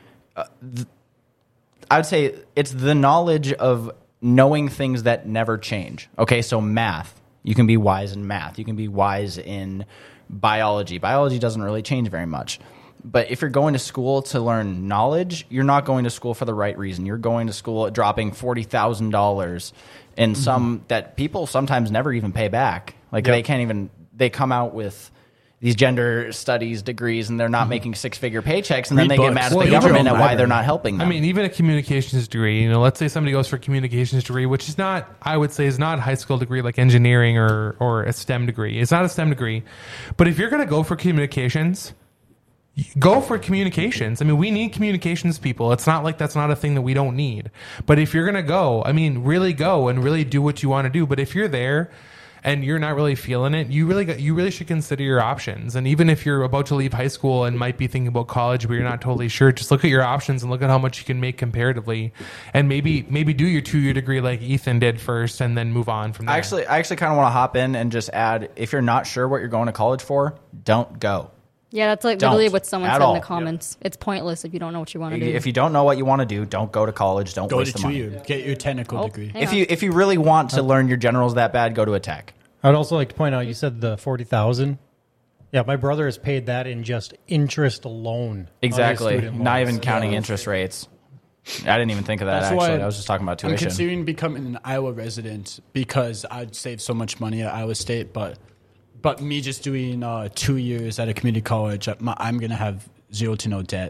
I would say it's the knowledge of knowing things that never change. Okay, so math. You can be wise in math. You can be wise in biology. Biology doesn't really change very much. But if you're going to school to learn knowledge, you're not going to school for the right reason. You're going to school dropping $40,000 in some that people sometimes never even pay back. Like they come out with these gender studies degrees and they're not making six-figure paychecks and then they get mad at the government and why they're not helping them. I mean, even a communications degree, let's say somebody goes for a communications degree, which is not, I would say is not a high school degree like engineering or a STEM degree. It's not a STEM degree. But if you're going to go for communications, go for communications. I mean, we need communications people. It's not like that's not a thing that we don't need. But if you're going to go, I mean, really go and really do what you want to do. But if you're there and you're not really feeling it, you really should consider your options. And even if you're about to leave high school and might be thinking about college, but you're not totally sure, just look at your options and look at how much you can make comparatively. And maybe do your 2-year degree like Ethan did first and then move on from there. I actually kind of want to hop in and just add, if you're not sure what you're going to college for, don't go. Yeah, that's like literally what someone said in the comments. It's pointless if you don't know what you want to do. If you don't know what you want to do, don't go to college. Don't waste the money. Go to 2 years. Get your technical degree. If you really want to learn your generals that bad, go to a tech. I'd also like to point out, you said the $40,000. Yeah, my brother has paid that in just interest alone. Exactly. Not even counting interest rates. I didn't even think of that, actually. I was just talking about tuition. I'm considering becoming an Iowa resident because I'd save so much money at Iowa State, but me just doing 2 years at a community college, I'm going to have zero to no debt.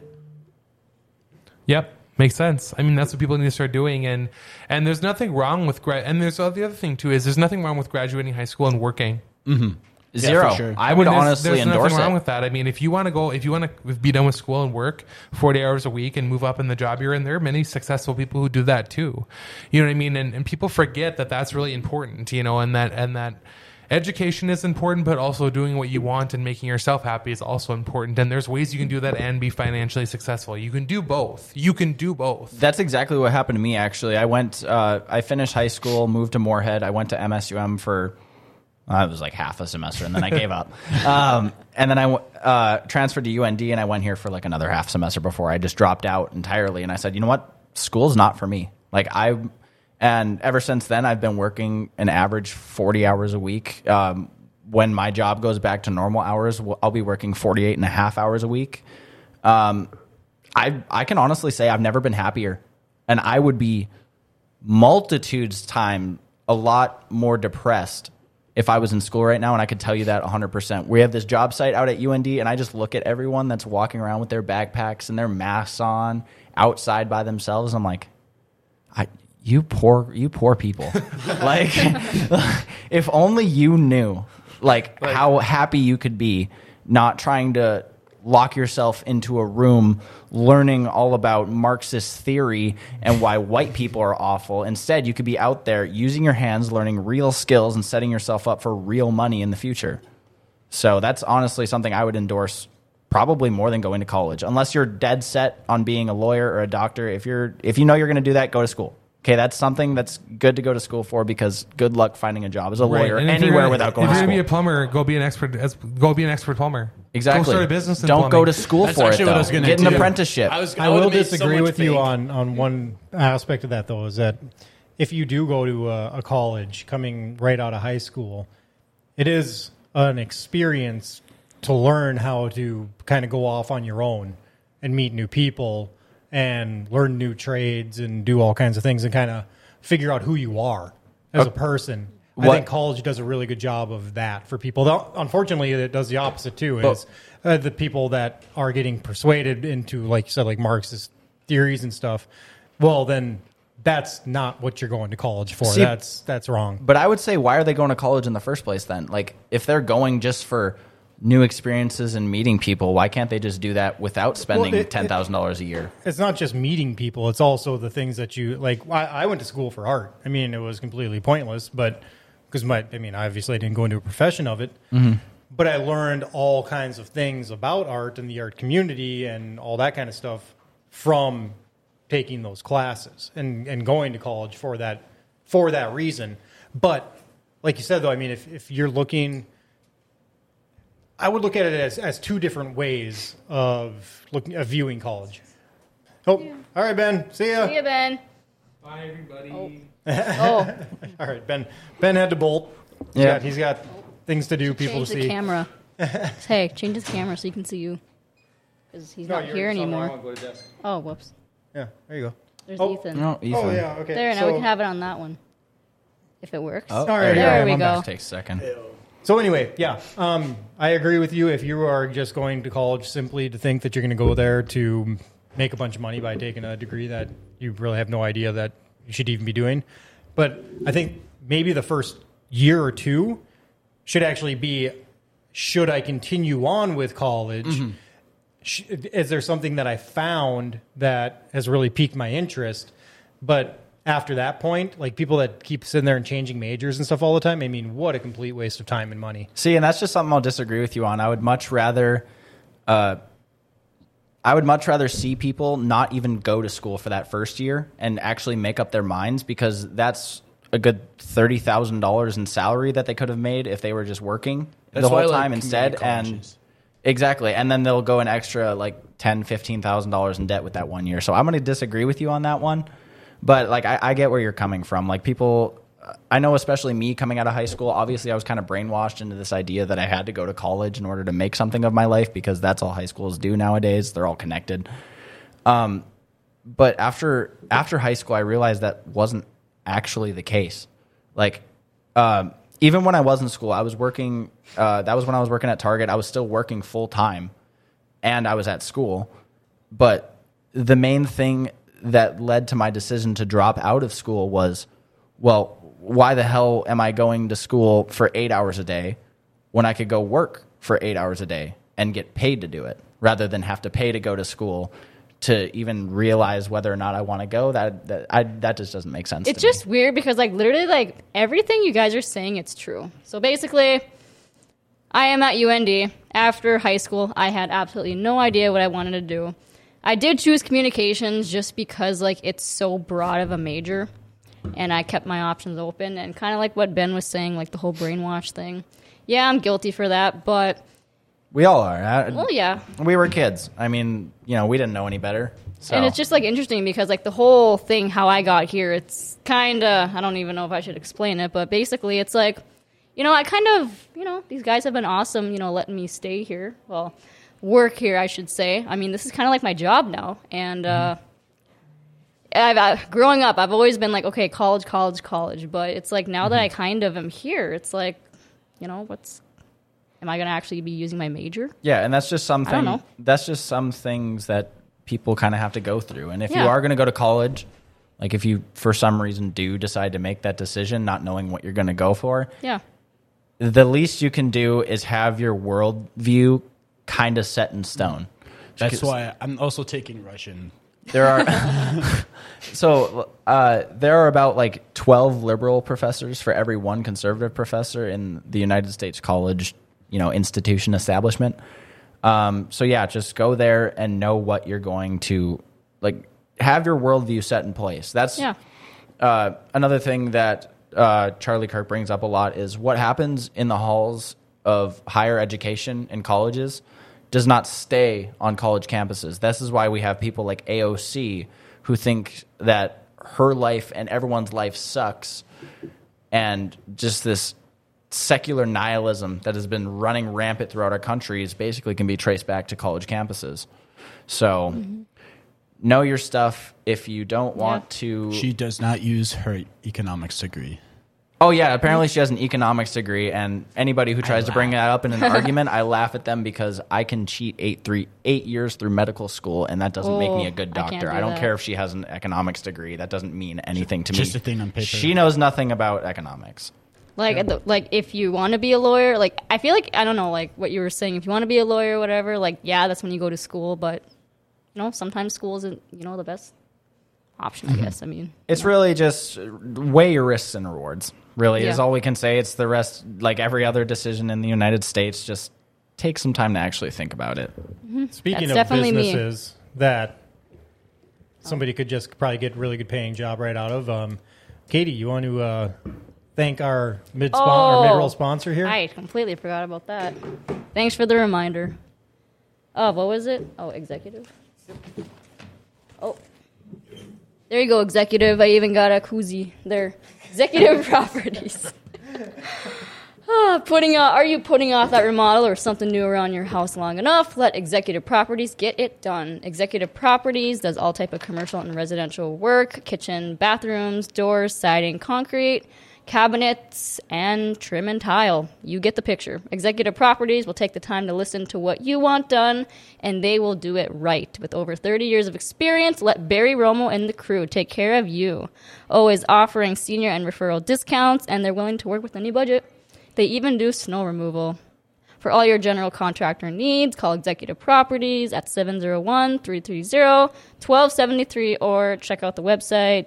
Yep. Makes sense. I mean, that's what people need to start doing. And there's nothing wrong with and there's the other thing too is there's nothing wrong with graduating high school and working. Mm-hmm. Zero. Yeah, sure. I would honestly endorse it. There's nothing wrong with that. I mean, if you want to be done with school and work 40 hours a week and move up in the job you're in, there are many successful people who do that too. You know what I mean? And people forget that that's really important, and that education is important, but also doing what you want and making yourself happy is also important. And there's ways you can do that and be financially successful. You can do both. That's exactly what happened to me, actually. I finished high school, moved to Moorhead. I went to MSUM for, it was like half a semester, and then I gave up. And then I transferred to UND, and I went here for like another half semester before I just dropped out entirely. And I said, you know what? School's not for me. And ever since then, I've been working an average 40 hours a week. When my job goes back to normal hours, I'll be working 48 and a half hours a week. I can honestly say I've never been happier. And I would be multitudes time a lot more depressed if I was in school right now, and I could tell you that 100%. We have this job site out at UND, and I just look at everyone that's walking around with their backpacks and their masks on outside by themselves. I'm like, you poor people. Like, if only you knew, how happy you could be not trying to lock yourself into a room learning all about Marxist theory and why white people are awful. Instead, you could be out there using your hands, learning real skills, and setting yourself up for real money in the future. So that's honestly something I would endorse probably more than going to college. Unless you're dead set on being a lawyer or a doctor. If you know you're going to do that, go to school. Okay, that's something that's good to go to school for because good luck finding a job as a lawyer anywhere without going to school. If you're going to be a plumber, go be an expert plumber. Exactly. Go start a business in Don't plumbing. Go to school for it, though. Get an apprenticeship. I will disagree with you on one aspect of that, though, is that if you do go to a college coming right out of high school, it is an experience to learn how to kind of go off on your own. and meet new people and learn new trades and do all kinds of things and kind of figure out who you are as a person. I think college does a really good job of that for people. Though, unfortunately, it does the opposite too. Is the people that are getting persuaded into, like you said, like Marxist theories and stuff. Well, then that's not what you're going to college for. See, that's wrong. But I would say, why are they going to college in the first place then? Like, if they're going just for new experiences and meeting people, why can't they just do that without spending $10,000 a year? It's not just meeting people. It's also the things that you like. I went to school for art. I mean, it was completely pointless, but because obviously I didn't go into a profession of it, but I learned all kinds of things about art and the art community and all that kind of stuff from taking those classes and going to college for that reason. But like you said, though, I mean, if you're looking, I would look at it as two different ways of viewing college. Oh, all right, Ben. See ya. See ya, Ben. Bye, everybody. Oh. All right, Ben. Ben had to bolt. He's got things to do, people to see. Change the camera. Hey, change his camera so you can see you. Because he's not here anymore. Oh, whoops. Yeah, there you go. There's Ethan. No, Ethan. Oh, yeah, okay. There, now we can have it on that one. If it works. Oh, there we go. Takes a second. So anyway, yeah, I agree with you. If you are just going to college simply to think that you're going to go there to make a bunch of money by taking a degree that you really have no idea that you should even be doing. But I think maybe the first year or two should actually be, should I continue on with college? Is there something that I found that has really piqued my interest? But after that point, like people that keep sitting there and changing majors and stuff all the time, I mean, what a complete waste of time and money. See, and that's just something I'll disagree with you on. I would much rather see people not even go to school for that first year and actually make up their minds, because that's a good $30,000 in salary that they could have made if they were just working the whole time instead. And exactly. And then they'll go an extra like $10,000, $15,000 in debt with that 1 year. So I'm going to disagree with you on that one. But like, I get where you're coming from. Like people, I know, especially me coming out of high school, obviously I was kind of brainwashed into this idea that I had to go to college in order to make something of my life, because that's all high schools do nowadays. They're all connected. But after high school, I realized that wasn't actually the case. Like, even when I was in school, I was working, that was when I was working at Target. I was still working full time and I was at school. But the main thing that led to my decision to drop out of school was, well, why the hell am I going to school for 8 hours a day when I could go work for 8 hours a day and get paid to do it, rather than have to pay to go to school to even realize whether or not I want to go? That just doesn't make sense. It's just weird because like literally like everything you guys are saying, it's true. So basically, I am at UND. After high school, I had absolutely no idea what I wanted to do. I did choose communications just because like it's so broad of a major, and I kept my options open. And kind of like what Ben was saying, like the whole brainwash thing. Yeah, I'm guilty for that, but we all are. Well, yeah. We were kids. I mean, you know, we didn't know any better. So. And it's just like interesting because like the whole thing, how I got here, it's kind of, I don't even know if I should explain it, but basically it's like, you know, I kind of, you know, these guys have been awesome, you know, letting me stay here. Well, work here, I should say. I mean, this is kind of like my job now. And growing up, I've always been like, okay, college. But it's like now that I kind of am here, it's like, you know, am I going to actually be using my major? Yeah, and that's just something. I don't know. That's just some things that people kind of have to go through. And if you are going to go to college, like if you for some reason do decide to make that decision, not knowing what you're going to go for, the least you can do is have your worldview kind of set in stone. That's why I'm also taking Russian. There are there are about like 12 liberal professors for every one conservative professor in the United States college, you know, institution establishment. So yeah, just go there and know what you're going to like. Have your worldview set in place. That's another thing that Charlie Kirk brings up a lot is what happens in the halls of higher education in colleges does not stay on college campuses. This is why we have people like AOC who think that her life and everyone's life sucks, and just this secular nihilism that has been running rampant throughout our country is basically can be traced back to college campuses. So know your stuff. If you don't want to... She does not use her economics degree. Oh, yeah. Apparently she has an economics degree, and anybody who tries to bring that up in an argument, I laugh at them because I can cheat 8 years through medical school, and that doesn't make me a good doctor. I don't care if she has an economics degree. That doesn't mean anything to me. Just a thing on paper. She knows nothing about economics. Like if you want to be a lawyer, like I feel like, I don't know, like what you were saying, if you want to be a lawyer or whatever, like, yeah, that's when you go to school, but, you know, sometimes school isn't, you know, the best option, I guess. I mean, it's really just weigh your risks and rewards. Really, is all we can say. It's the rest, like every other decision in the United States, just take some time to actually think about it. Speaking That's of definitely businesses that somebody could just probably get a really good paying job right out of, Katie, you want to thank our mid-roll sponsor here? I completely forgot about that. Thanks for the reminder. Oh, what was it? Oh, executive. Oh, there you go, executive. I even got a koozie there. Executive Properties. Are you putting off that remodel or something new around your house long enough? Let Executive Properties get it done. Executive Properties does all type of commercial and residential work, kitchen, bathrooms, doors, siding, concrete, cabinets, and trim and tile. You get the picture. Executive Properties will take the time to listen to what you want done, and they will do it right. With over 30 years of experience, let Barry Romo and the crew take care of you. Always offering senior and referral discounts, and they're willing to work with any budget. They even do snow removal. For all your general contractor needs, call Executive Properties at 701-330-1273 or check out the website,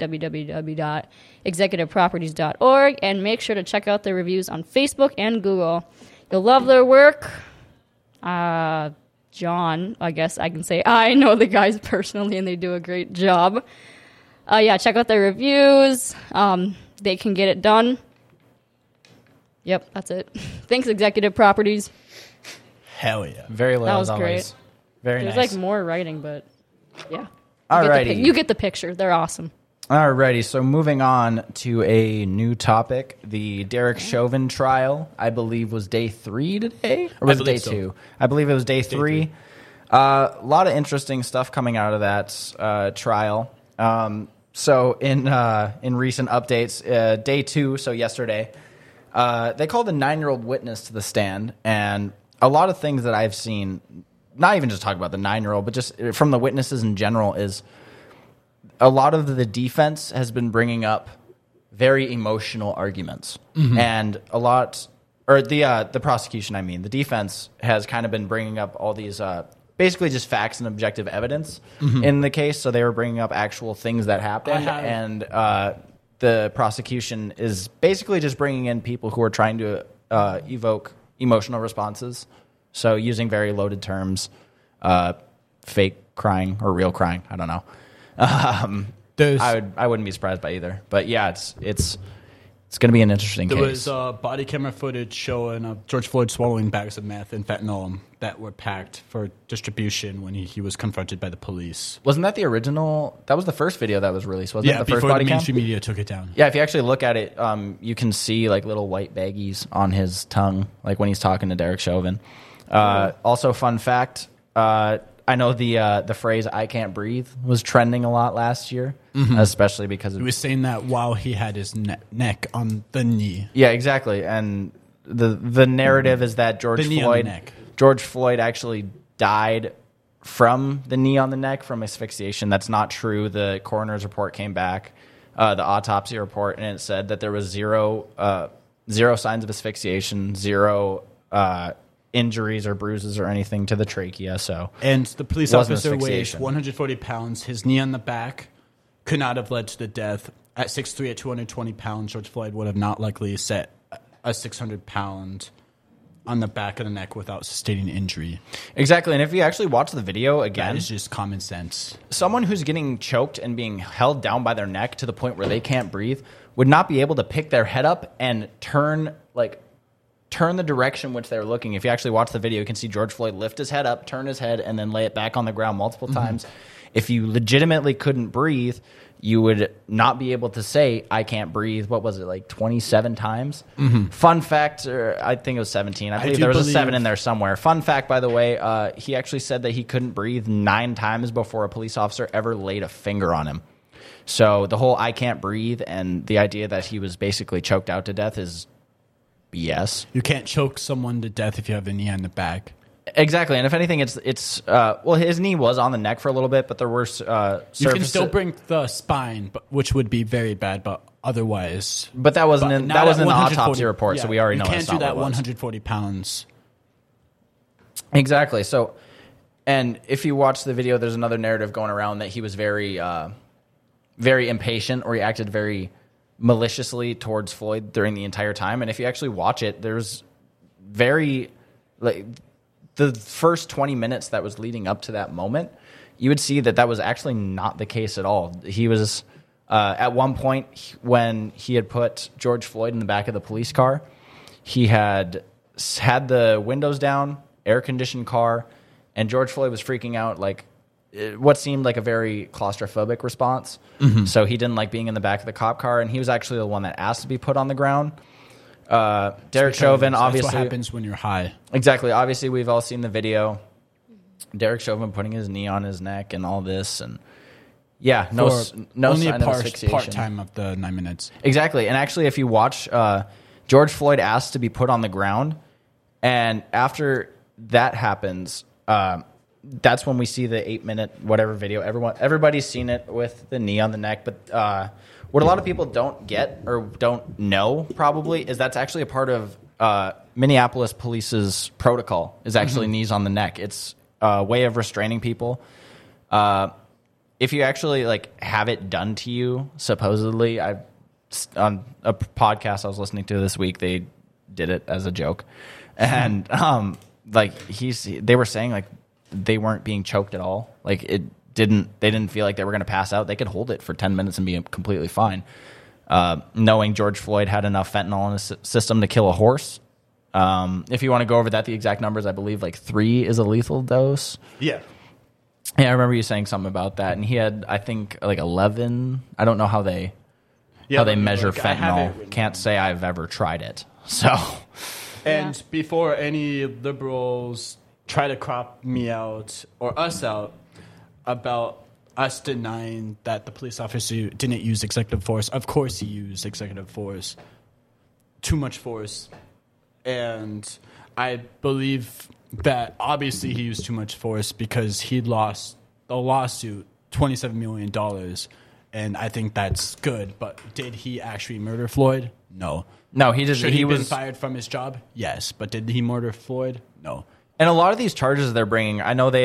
www.executiveproperties.org, and make sure to check out their reviews on Facebook and Google. You'll love their work. John, I guess I can say I know the guys personally, and they do a great job. Check out their reviews. They can get it done. Yep, that's it. Thanks, Executive Properties. Hell yeah. Very low, That was as always. great. Very There's nice. like more writing, but yeah. Alrighty. You get the picture. They're awesome. Alrighty, so moving on to a new topic. The Derek Chauvin trial, I believe, was day 3 today? Or was it day 2? I believe it was day 3. A lot of interesting stuff coming out of that trial. So in recent updates, day 2, so yesterday, they called a 9-year-old witness to the stand, and a lot of things that I've seen, not even just talk about the 9-year-old, but just from the witnesses in general, is a lot of the defense has been bringing up very emotional arguments, and a lot, or the prosecution, I mean, the defense has kind of been bringing up all these basically just facts and objective evidence in the case. So they were bringing up actual things that happened, and the prosecution is basically just bringing in people who are trying to evoke emotional responses. So using very loaded terms, fake crying or real crying. I don't know. I wouldn't be surprised by either. But yeah, it's going to be an interesting case. There was body camera footage showing George Floyd swallowing bags of meth and fentanyl that were packed for distribution when he was confronted by the police. Wasn't that the original? That was the first video that was released, wasn't it? The first before body the cam? mainstream media took it down. Yeah, if you actually look at it, you can see like little white baggies on his tongue, like when he's talking to Derek Chauvin. Also, fun fact, I know the phrase "I can't breathe" was trending a lot last year, especially because he was saying that while he had his neck on the knee. Yeah, exactly. And the narrative is that George Floyd actually died from the knee on the neck from asphyxiation. That's not true. The coroner's report came back, the autopsy report, and it said that there was zero signs of asphyxiation, zero injuries or bruises or anything to the trachea. And the police officer weighs 140 pounds. His knee on the back could not have led to the death. At 6'3", at 220 pounds, George Floyd would have not likely set a 600-pound on the back of the neck without sustaining injury. Exactly. And if you actually watch the video again, that is just common sense. Someone who's getting choked and being held down by their neck to the point where they can't breathe would not be able to pick their head up and turn the direction which they're looking. If you actually watch the video, you can see George Floyd lift his head up, turn his head, and then lay it back on the ground multiple times. If you legitimately couldn't breathe, you would not be able to say, I can't breathe. What was it, like 27 times? Fun fact, or I think it was 17. I believe there was a 7 in there somewhere. Fun fact, by the way, he actually said that he couldn't breathe 9 times before a police officer ever laid a finger on him. So the whole I can't breathe and the idea that he was basically choked out to death is BS. You can't choke someone to death if you have a knee on the back. Exactly, and if anything, it's well, his knee was on the neck for a little bit, but there were you can still break the spine, which would be very bad, but otherwise. But that wasn't in the autopsy report, so we already know you can't that's do not that. what it was. 140 pounds. Exactly. So, and if you watch the video, there's another narrative going around that he was very, very impatient, or he acted very maliciously towards Floyd during the entire time. And if you actually watch it, there's very the first 20 minutes that was leading up to that moment, you would see that was actually not the case at all. He was, at one point when he had put George Floyd in the back of the police car, he had the windows down, air-conditioned car, and George Floyd was freaking out, like what seemed like a very claustrophobic response. So he didn't like being in the back of the cop car, and he was actually the one that asked to be put on the ground. Derek Chauvin, obviously. That's what happens when you're high. Exactly. Obviously, we've all seen the video. Derek Chauvin putting his knee on his neck and all this, and yeah, no only sign of asphyxiation. Part time of the 9 minutes. Exactly. And actually, if you watch, George Floyd asked to be put on the ground, and after that happens, that's when we see the 8-minute whatever video. Everybody's seen it with the knee on the neck, but what a lot of people don't get or don't know probably is that's actually a part of Minneapolis police's protocol is actually knees on the neck. It's a way of restraining people. If you actually have it done to you, supposedly, on a podcast I was listening to this week, they did it as a joke, and they were saying they weren't being choked at all. They didn't feel like they were going to pass out. They could hold it for 10 minutes and be completely fine. Knowing George Floyd had enough fentanyl in his system to kill a horse. If you want to go over that, the exact numbers, I believe 3 is a lethal dose. Yeah. Yeah, I remember you saying something about that. And he had, I think, 11. I don't know how they measure fentanyl. Can't say I've ever tried it. So, and before any liberals try to crop me out or us out about us denying that the police officer didn't use executive force. Of course he used executive force. Too much force. And I believe that obviously he used too much force because he lost the lawsuit, $27 million. And I think that's good. But did he actually murder Floyd? No. No, he didn't. Should he been fired from his job? Yes. But did he murder Floyd? No. And a lot of these charges they're bringing, I know they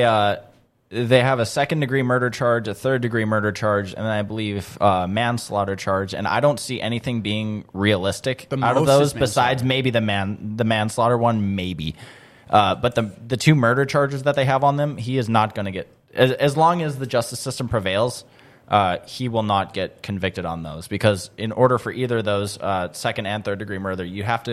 have a second-degree murder charge, a third-degree murder charge, and then I believe manslaughter charge. And I don't see anything being realistic out of those besides maybe the manslaughter one, maybe. But the 2 murder charges that they have on them, he is not going to get as long as the justice system prevails. He will not get convicted on those because in order for either of those second and third-degree murder, you have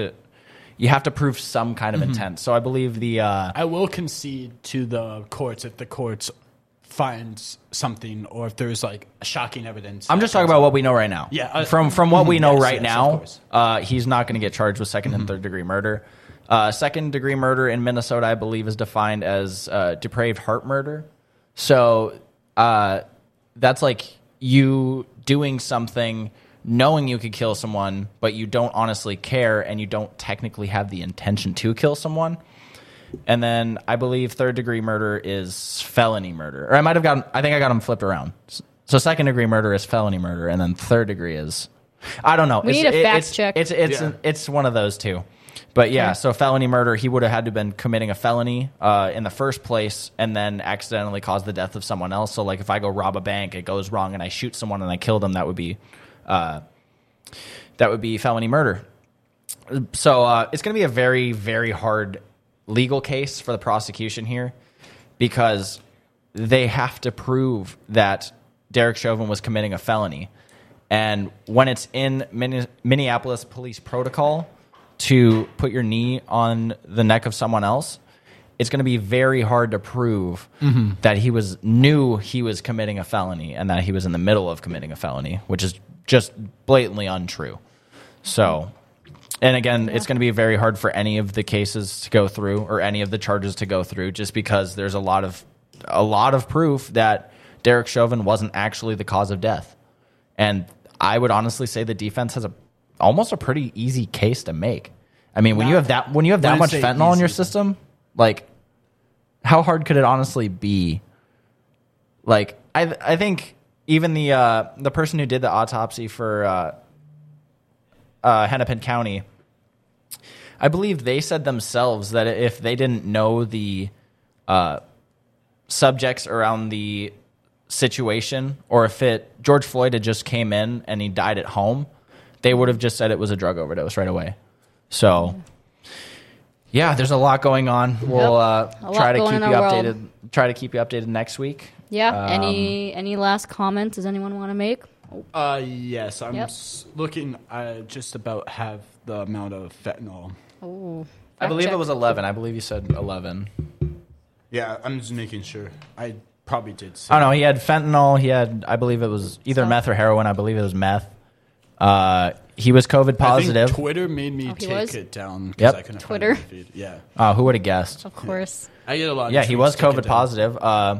to prove some kind of intent. So I believe I will concede to the courts if the courts finds something or if there's shocking evidence. I'm just talking about what we know right now. Yeah. From what we know right now, he's not going to get charged with second and third degree murder. Second degree murder in Minnesota, I believe, is defined as depraved heart murder. So that's you doing something knowing you could kill someone, but you don't honestly care and you don't technically have the intention to kill someone. And then I believe third-degree murder is felony murder. Or I think I got them flipped around. So second-degree murder is felony murder, and then third-degree is... I don't know. We need a fact check. It's one of those two. But yeah, so felony murder, he would have had to have been committing a felony in the first place and then accidentally caused the death of someone else. So if I go rob a bank, it goes wrong, and I shoot someone and I kill them, that would be felony murder. So it's going to be a very, very hard legal case for the prosecution here because they have to prove that Derek Chauvin was committing a felony. And when it's in Minneapolis police protocol to put your knee on the neck of someone else, it's going to be very hard to prove that he knew he was committing a felony and that he was in the middle of committing a felony, which is just blatantly untrue. So, and again, it's going to be very hard for any of the cases to go through or any of the charges to go through, just because there's a lot of proof that Derek Chauvin wasn't actually the cause of death. And I would honestly say the defense has almost a pretty easy case to make. I mean, when you have that much fentanyl in your system, like, how hard could it honestly be? Like, I think even the person who did the autopsy for Hennepin County, I believe they said themselves that if they didn't know the subjects around the situation, or if George Floyd had just came in and he died at home, they would have just said it was a drug overdose right away. So, yeah, there's a lot going on. We'll try to keep you updated. World. Try to keep you updated next week. Yeah. Any last comments? Does anyone want to make? Yes, I'm looking. I just about have the amount of fentanyl. Oh, I believe it was 11. I believe you said 11. Yeah, I'm just making sure. I probably did say. Oh no, he had fentanyl. He had, I believe it was either meth or heroin. I believe it was meth. He was COVID positive. I think Twitter made me take it down. Yep. I couldn't Twitter. find the feed. Yeah. Who would have guessed? Of course. I get a lot. Yeah, he was COVID positive.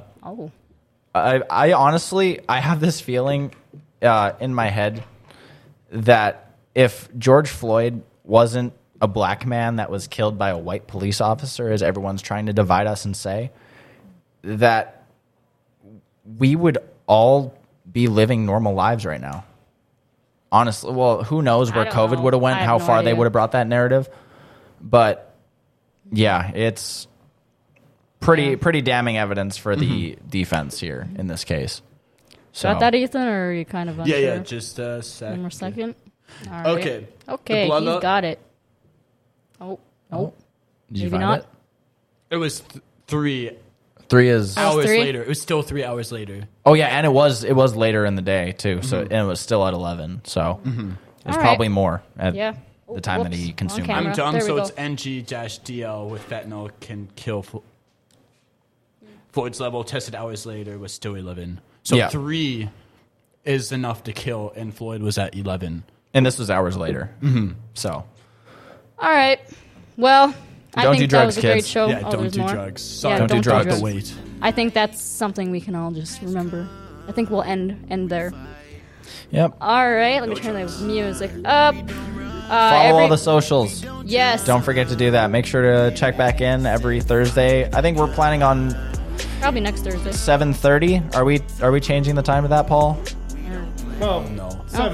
I honestly, I have this feeling in my head that if George Floyd wasn't a black man that was killed by a white police officer, as everyone's trying to divide us and say, that we would all be living normal lives right now. Honestly, well, who knows where COVID would have went, how far they would have brought that narrative. But yeah, it's pretty damning evidence for the defense here in this case. So. Got that, Ethan, or are you kind of unsure? Yeah, just a sec. One more second. All right. Okay, he's got it. Oh, nope. Did you Maybe find not. It was 3 hours later. It was still 3 hours later. Oh yeah, and it was later in the day too. So and it was still at 11. So it was probably more at the time that he consumed. I'm done. So it's NG-DL with fentanyl can kill. Floyd's level tested hours later was still 11. So 3 is enough to kill, and Floyd was at 11. And this was hours later. So. All right. Well, I think drugs, that was a great kids. show. Yeah, don't do drugs. Sorry, don't do drugs. Wait. I think that's something we can all just remember. I think we'll end there. Yep. All right. Let me turn the music up. Follow all the socials. Yes. Don't forget to do that. Make sure to check back in every Thursday. I think we're planning on probably next Thursday. 7:30. Are we changing the time of that, Paul? Well, no.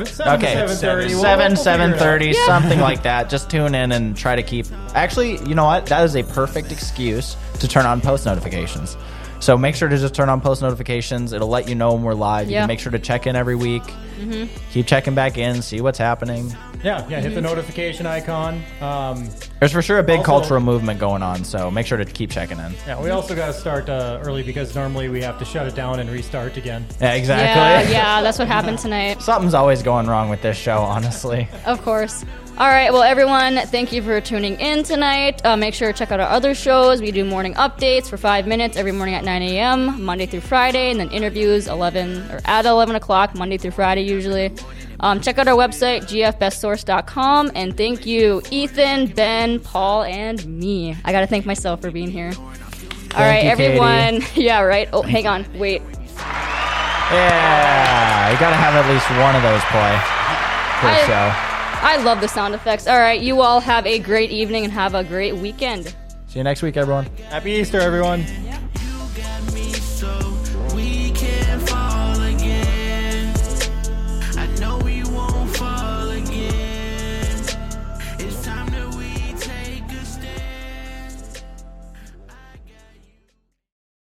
7:30, something like that. Just tune in and try to keep. Actually, you know what? That is a perfect excuse to turn on post notifications. So make sure to just turn on post notifications. It'll let you know when we're live. You can make sure to check in every week. Keep checking back in, see what's happening. Yeah, hit the notification icon. There's for sure a big cultural movement going on, so make sure to keep checking in. Yeah, we also got to start early because normally we have to shut it down and restart again. Yeah, exactly. Yeah, that's what happened tonight. Something's always going wrong with this show, honestly. Of course. All right, well, everyone, thank you for tuning in tonight. Make sure to check out our other shows. We do morning updates for 5 minutes every morning at 9 a.m., Monday through Friday, and then interviews at 11 o'clock, Monday through Friday usually. Check out our website, gfbestsource.com, and thank you, Ethan, Ben, Paul, and me. I got to thank myself for being here. All right, everyone. Katie. Yeah, right. Oh, hang on. Wait. Yeah, you got to have at least one of those play for the show. I love the sound effects. All right, you all have a great evening and have a great weekend. See you next week, everyone. Happy Easter, everyone.